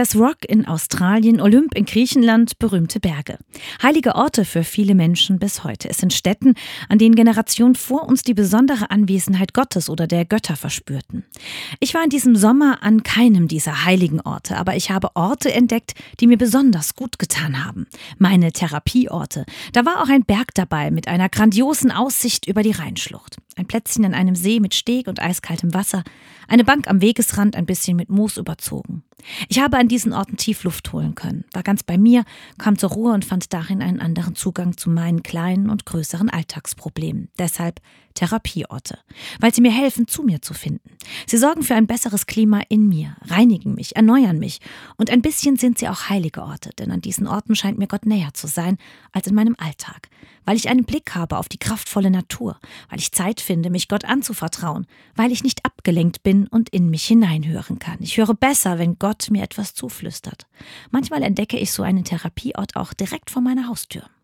Ayers Rock in Australien, Olymp in Griechenland, berühmte Berge. Heilige Orte für viele Menschen bis heute. Es sind Stätten, an denen Generationen vor uns die besondere Anwesenheit Gottes oder der Götter verspürten. Ich war in diesem Sommer an keinem dieser heiligen Orte, aber ich habe Orte entdeckt, die mir besonders gut getan haben. Meine Therapieorte. Da war auch ein Berg dabei mit einer grandiosen Aussicht über die Rheinschlucht. Ein Plätzchen an einem See mit Steg und eiskaltem Wasser. Eine Bank am Wegesrand, ein bisschen mit Moos überzogen. Ich habe an diesen Orten tief Luft holen können, war ganz bei mir, kam zur Ruhe und fand darin einen anderen Zugang zu meinen kleinen und größeren Alltagsproblemen. Deshalb Therapieorte, weil sie mir helfen, zu mir zu finden. Sie sorgen für ein besseres Klima in mir, reinigen mich, erneuern mich. Und ein bisschen sind sie auch heilige Orte, denn an diesen Orten scheint mir Gott näher zu sein als in meinem Alltag. Weil ich einen Blick habe auf die kraftvolle Natur, weil ich Zeit finde, mich Gott anzuvertrauen, weil ich nicht abgelenkt bin und in mich hineinhören kann. Ich höre besser, wenn Gott mir etwas zuflüstert. Manchmal entdecke ich so einen Therapieort auch direkt vor meiner Haustür.